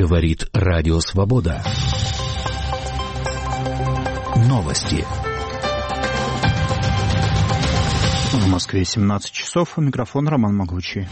Говорит Радио Свобода. Новости. В Москве 17 часов. Микрофон Роман Могучий.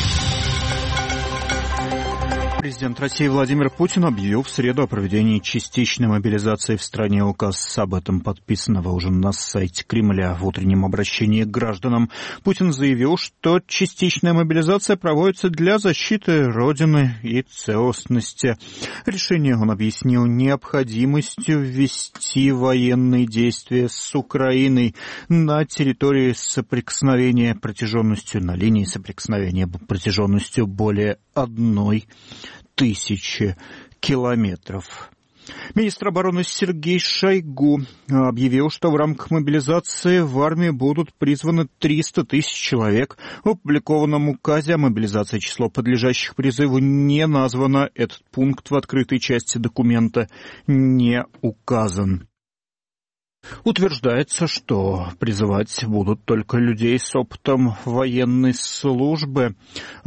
Президент России Владимир Путин объявил в среду о проведении частичной мобилизации в стране. Указ об этом подписанного уже на сайте Кремля в утреннем обращении к гражданам. Путин заявил, что частичная мобилизация проводится для защиты Родины и целостности. Решение он объяснил необходимостью ввести военные действия с Украиной на территории соприкосновения протяженностью, на линии соприкосновения протяженностью более 1000 километров. Министр обороны Сергей Шойгу объявил, что в рамках мобилизации в армию будут призваны 300 тысяч человек. В опубликованном указе о мобилизации число подлежащих призыву не названо. Этот пункт в открытой части документа не указан. Утверждается, что призывать будут только людей с опытом военной службы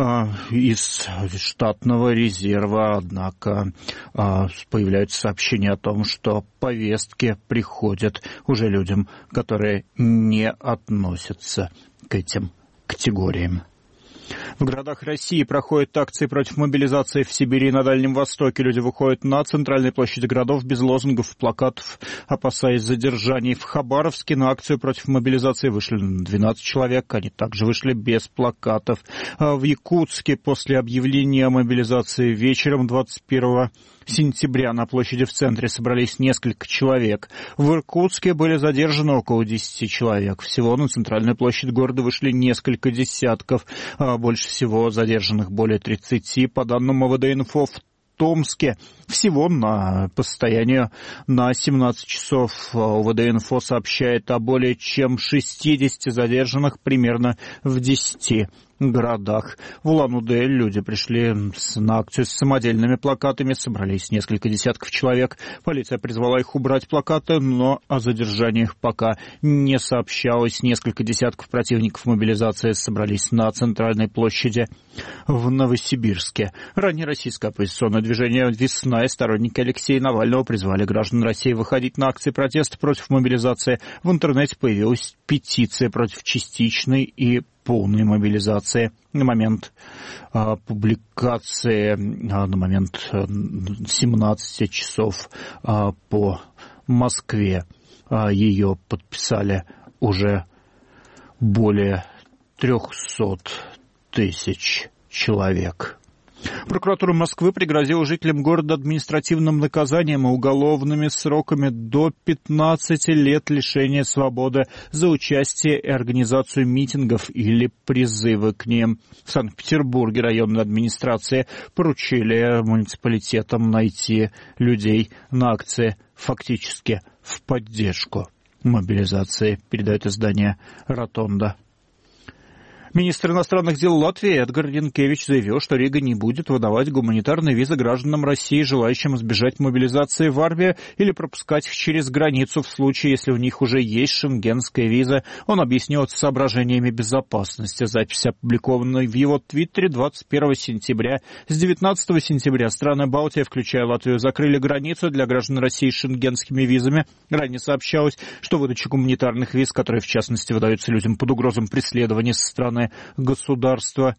из штатного резерва. Однако появляются сообщения о том, что повестки приходят уже людям, которые не относятся к этим категориям. В городах России проходят акции против мобилизации. В Сибири и на Дальнем Востоке люди выходят на центральные площади городов без лозунгов, плакатов, опасаясь задержаний. В Хабаровске на акцию против мобилизации вышли 12 человек. Они также вышли без плакатов. В Якутске после объявления о мобилизации вечером 21 сентября на площади в центре собрались несколько человек. В Иркутске были задержаны около 10 человек. Всего на центральную площадь города вышли несколько десятков. Больше всего задержанных более 30. По данным МВД-инфо, в Томске всего по состоянию на 17 часов ОВД-инфо сообщает о более чем 60 задержанных примерно в 10 городах. В Улан-Удэ люди пришли на акцию с самодельными плакатами, собрались несколько десятков человек. Полиция призвала их убрать плакаты, но о задержаниях пока не сообщалось. Несколько десятков противников мобилизации собрались на центральной площади в Новосибирске. Ранее российское оппозиционное движение «Весна» и сторонники Алексея Навального призвали граждан России выходить на акции протеста против мобилизации. В интернете появилась петиция против частичной и полной мобилизации. На момент публикации, на момент 17 часов по Москве ее подписали уже более 300 тысяч человек. Прокуратура Москвы пригрозила жителям города административным наказанием и уголовными сроками до 15 лет лишения свободы за участие и организацию митингов или призывы к ним. В Санкт-Петербурге районной администрации поручили муниципалитетам найти людей на акции фактически в поддержку мобилизации, передает издание «Ротонда». Министр иностранных дел Латвии Эдгар Ринкевич заявил, что Рига не будет выдавать гуманитарные визы гражданам России, желающим избежать мобилизации в армию или пропускать их через границу в случае, если у них уже есть шенгенская виза. Он объяснил это соображениями безопасности. Запись опубликована в его твиттере 21 сентября. С 19 сентября страны Балтии, включая Латвию, закрыли границу для граждан России с шенгенскими визами. Ранее сообщалось, что выдача гуманитарных виз, которые в частности выдаются людям под угрозой преследования со стороны государства,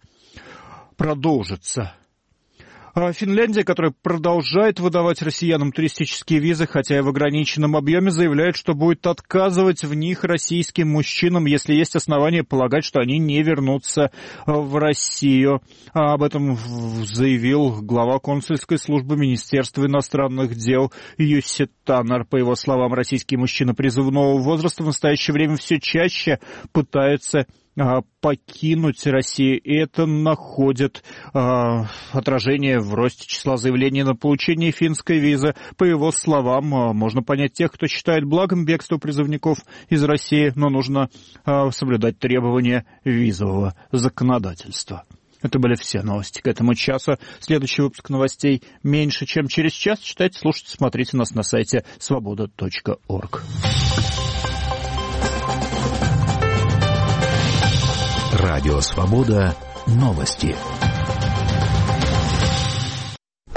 продолжится. Финляндия, которая продолжает выдавать россиянам туристические визы, хотя и в ограниченном объеме, заявляет, что будет отказывать в них российским мужчинам, если есть основания полагать, что они не вернутся в Россию. Об этом заявил глава консульской службы Министерства иностранных дел Юсси Таннер. По его словам, российские мужчины призывного возраста в настоящее время все чаще пытаются покинуть Россию, и это находит отражение в росте числа заявлений на получение финской визы. По его словам, можно понять тех, кто считает благом бегство призывников из России, но нужно соблюдать требования визового законодательства. Это были все новости к этому часу. Следующий выпуск новостей меньше, чем через час. Читайте, слушайте, смотрите нас на сайте svoboda.org. Радио «Свобода». Новости.